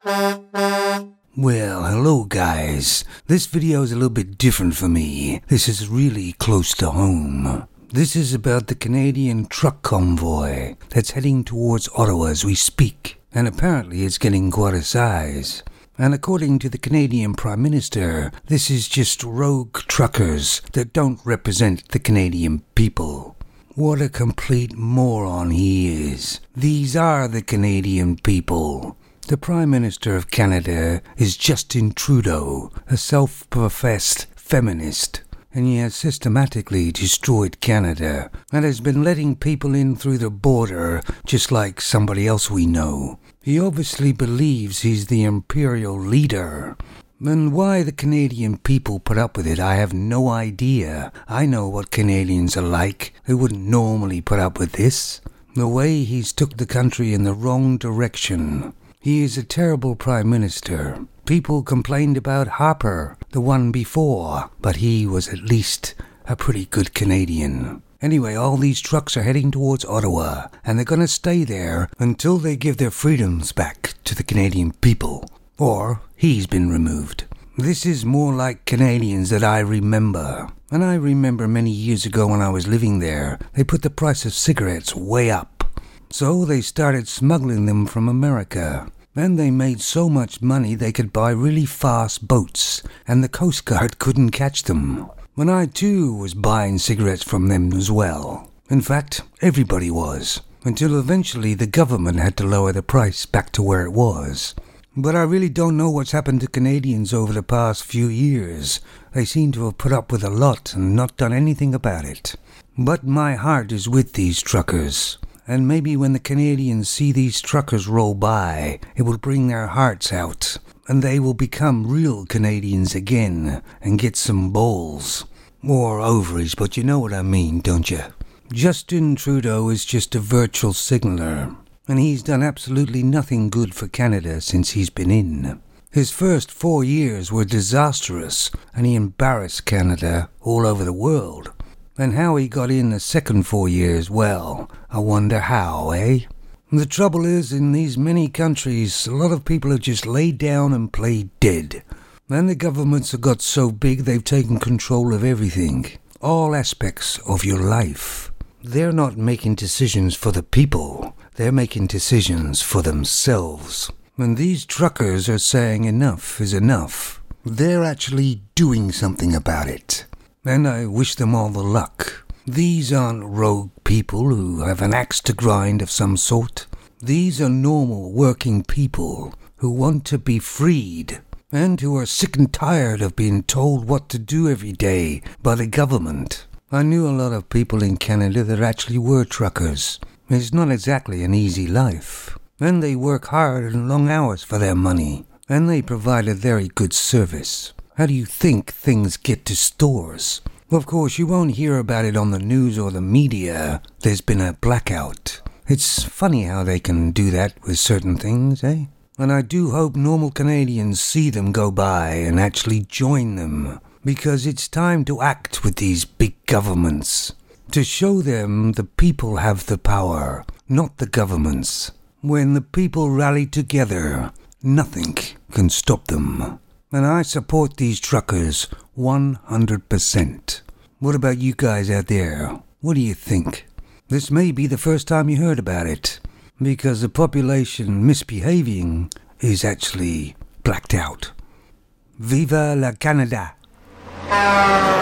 Well, hello guys. This video is a little bit different for me. This is really close to home. This is about the Canadian truck convoy that's heading towards Ottawa as we speak. And apparently it's getting quite a size. And according to the Canadian Prime Minister, this is just rogue truckers that don't represent the Canadian people. What a complete moron he is. These are the Canadian people. The Prime Minister of Canada is Justin Trudeau, a self-professed feminist, and he has systematically destroyed Canada and has been letting people in through the border just like somebody else we know. He obviously believes he's the imperial leader. And why the Canadian people put up with it, I have no idea. I know what Canadians are like. They wouldn't normally put up with this. The way he's took the country in the wrong direction. He is a terrible Prime Minister. People complained about Harper, the one before, but he was at least a pretty good Canadian. Anyway, all these trucks are heading towards Ottawa, and they're going to stay there until they give their freedoms back to the Canadian people. Or he's been removed. This is more like Canadians that I remember. And I remember many years ago when I was living there, they put the price of cigarettes way up. So they started smuggling them from America. And they made so much money they could buy really fast boats, and the Coast Guard couldn't catch them. When I too was buying cigarettes from them as well. In fact, everybody was. Until eventually the government had to lower the price back to where it was. But I really don't know what's happened to Canadians over the past few years. They seem to have put up with a lot and not done anything about it. But my heart is with these truckers. And maybe when the Canadians see these truckers roll by, it will bring their hearts out. And they will become real Canadians again and get some balls. Or ovaries, but you know what I mean, don't you? Justin Trudeau is just a virtual signaller. And he's done absolutely nothing good for Canada since he's been in. His first 4 years were disastrous, and he embarrassed Canada all over the world. And how he got in the second 4 years, well, I wonder how, eh? The trouble is, in these many countries, a lot of people have just laid down and played dead. And the governments have got so big they've taken control of everything. All aspects of your life. They're not making decisions for the people. They're making decisions for themselves. And these truckers are saying enough is enough. They're actually doing something about it. And I wish them all the luck. These aren't rogue people who have an axe to grind of some sort. These are normal working people who want to be freed and who are sick and tired of being told what to do every day by the government. I knew a lot of people in Canada that actually were truckers. It's not exactly an easy life. And they work hard and long hours for their money. And they provide a very good service. How do you think things get to stores? Of course, you won't hear about it on the news or the media. There's been a blackout. It's funny how they can do that with certain things, eh? And I do hope normal Canadians see them go by and actually join them. Because it's time to act with these big governments. To show them the people have the power, not the governments. When the people rally together, nothing can stop them. And I support these truckers 100%. What about you guys out there? What do you think? This may be the first time you heard about it, because the population misbehaving is actually blacked out. Viva la Canada!